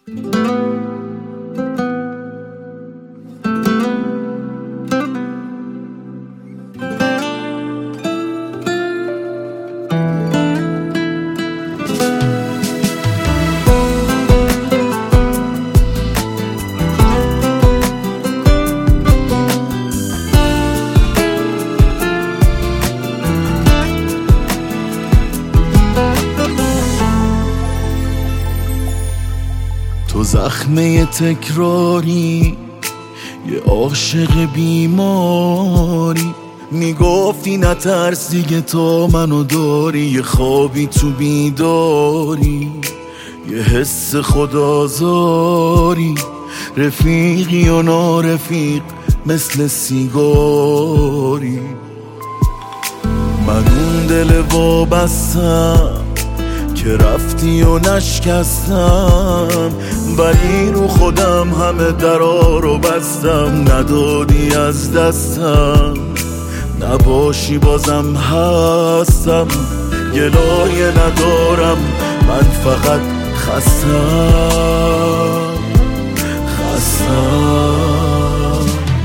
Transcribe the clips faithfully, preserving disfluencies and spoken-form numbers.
تو زخمه تکراری، یه عاشق بیماری، میگفتی نترس دیگه تا منو داری، یه خوابی تو بیداری، یه حس خودآزاری، رفیقی و نارفیق مثل سیگاری. من اون دل وابستم که رفتی و نشکستم، ولی رو خودم همه درا رو بستم، ندادی از دستم، نباشی بازم هستم، گلایه ندارم، من فقط خستم خستم.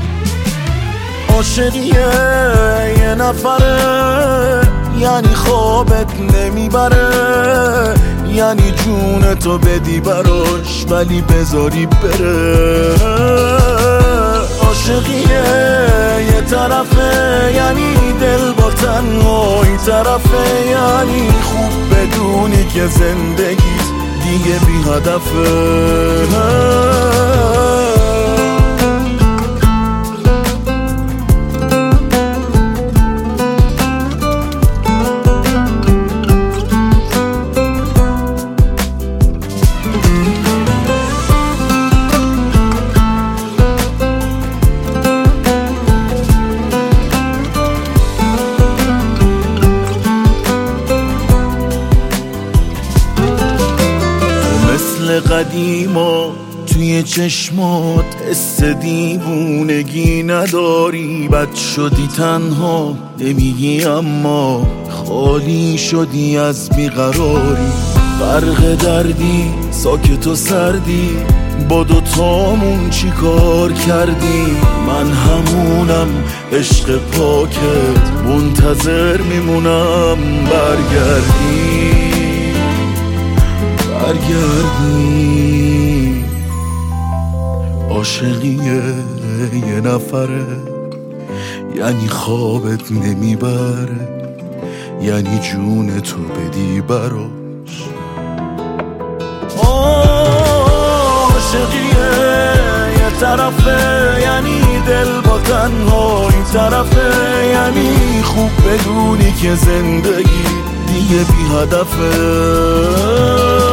عاشقیه یه نفره، یعنی خوابت نمیبره، یعنی جون تو بدی براش ولی بذاری بره. عاشقیه یه طرفه، یعنی دل با تنهایی طرفه، یعنی خوب بدونی که زندگیت دیگه بی هدفه. مثل قدیما توی چشمات حس دیوونگی نداری، بد شدی تنها نمیگی اما خالی شدی از بیقراری. فرق دردی ساکت و سردی، با دوتامون چی کار کردی؟ من همونم عشق پاکت، منتظر میمونم برگردی برگردی. عاشقیه یه نفره، یعنی خوابت نمیبره، یعنی جون تو بدی براش. عاشقیه یه طرفه، یعنی دل با تنهایی طرفه، یعنی خوب بدونی که زندگی دیگه بی هدفه.